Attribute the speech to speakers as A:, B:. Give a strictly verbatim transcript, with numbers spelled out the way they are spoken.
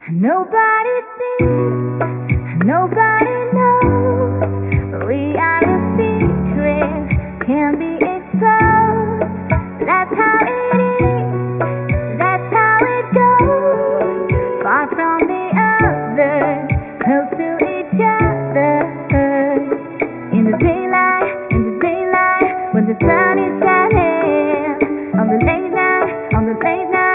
A: Nobody sees, nobody knows. We are a secret, can be exposed. That's how it is, that's how it goes. Far from the others, close to each other. In the daylight, in the daylight, when the sun is shining. On the late night, on the late night.